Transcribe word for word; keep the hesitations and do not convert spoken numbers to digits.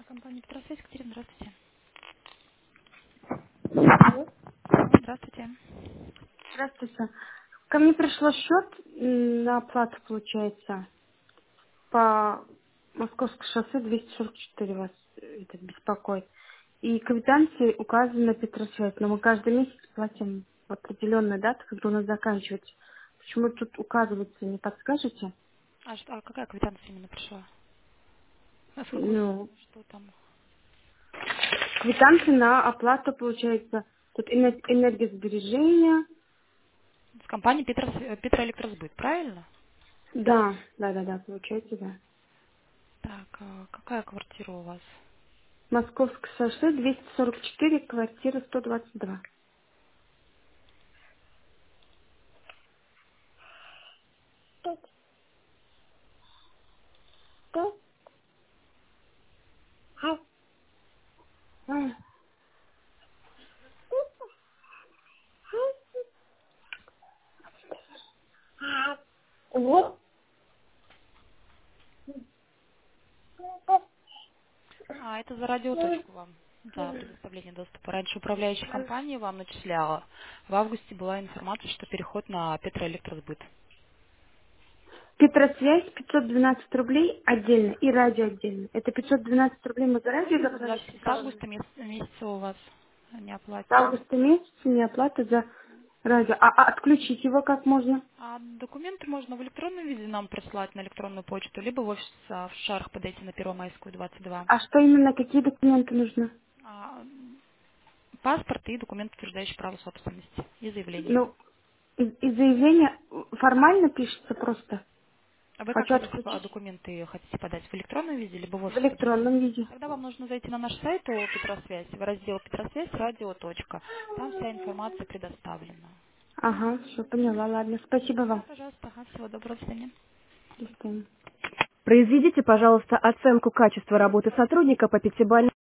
Компания «Петросвязь», Катерина, здравствуйте. Алло. Алло, здравствуйте. Здравствуйте. Ко мне пришел счет м, на оплату, получается, по Московскому шоссе двести сорок четыре вас э, это беспокоит. И квитанции указаны на Петросвязь, но мы каждый месяц платим в определенную дату, когда у нас заканчивается. Почему тут указывается, не подскажете? А, что, а какая квитанция именно пришла? На сколько вы Ну, что там? квитанции на оплату, получается, тут энер- энергосбережение. С компании Петрос... э, «Петроэлектросбыт», правильно? Да, да, да, да, получается, да. Так, а какая квартира у вас? Московское шоссе двести сорок четыре, квартира сто двадцать два. Вот. А, это за радиоточку вам, за предоставление доступа. Раньше управляющая компания вам начисляла. В августе была информация, что переход на «Петроэлектросбыт». Петросвязь пятьсот двенадцать рублей отдельно и радио отдельно. Это пятьсот двенадцать рублей мы за радио За, заплатили. с августа месяца, месяца у вас не С оплачено. августа месяца не оплата за радио. А, а отключить его как можно? А документы можно в электронном виде нам прислать на электронную почту, либо в офис а, в Шарах подойти на Первомайскую, двадцать два. А что именно, какие документы нужны? А, паспорт и документ, утверждающий право собственности и заявление. Ну, из, из заявления формально пишется просто. А вы как Хочу э, а, отключить документы хотите подать? В электронном виде, либо в в офис подойти? электронном виде. Тогда вам нужно зайти на наш сайт о Петросвязь, в раздел Петросвязь, радио. Точка. Там вся информация предоставлена. Ага, все поняла, ладно. Спасибо Да, вам. пожалуйста, ага, всего доброго, до свидания. До свидания. Произведите, пожалуйста, оценку качества работы сотрудника по пятибалльной